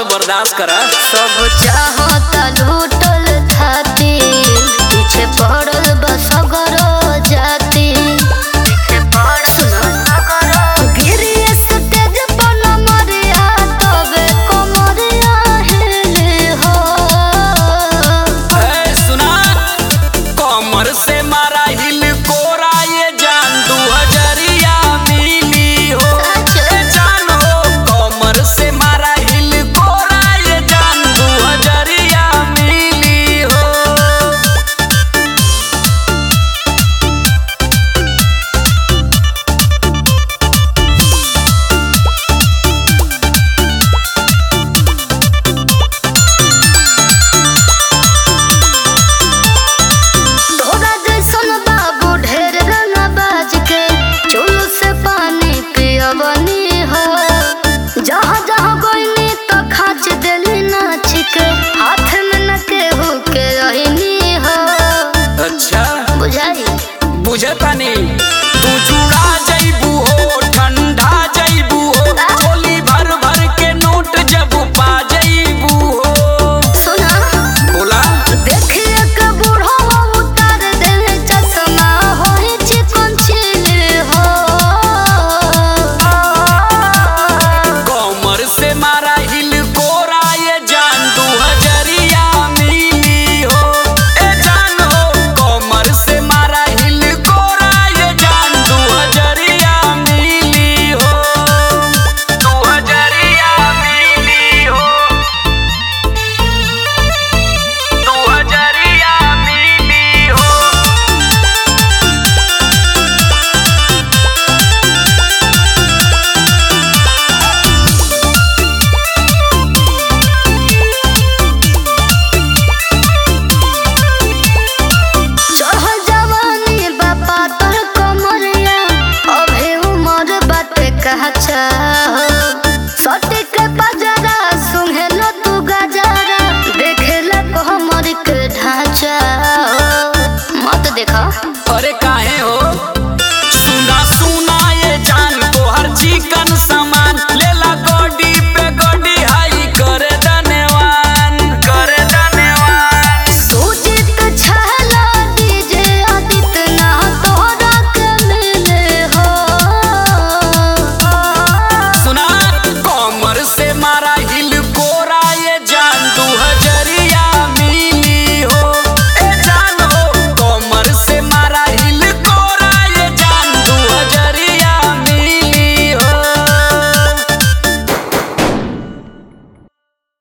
तो बर्दाश्त करा। सब चाहता लूटल थाती, पीछे पड़ल बसगर जाती। गिरिए से तेज पन मरिया, तबे कमरिया हिली हो। सुना, कमर से मारा हिल कोरा ये जान 2000 मिली हो। जान हो, कमर से मारा हिल कोरा ये जान 2000 मिली हो। तोरा जैसन बाबू ढेर रंगबाज के, चुल से पानी पियवनी हो। जहाँ जहाँ गइनी तो खाच देली नाच के, हाथ में न केहू के रहनी हो। अच्छा बुझाई बुझे पानी, तू जुड़ा जइबू हो, ठंडा जइबू हो। चोली भर भर के नोट जब पा जइबू हो। सुना, बोला देखिए के बूढ़ो उतार देले चश्मा, होई चिकन चिली हो। कमर से मारा हिल कोरा ये जान 2000 मिली हो। ए जान हो, कमर से मारा हिल कोरा ये जान 2000 मिली हो। 2000 मिली हो। 2000 मिली हो। चढ़ल जवानी बापा तोर कमरिया, अभी उमर बाटे कहचा।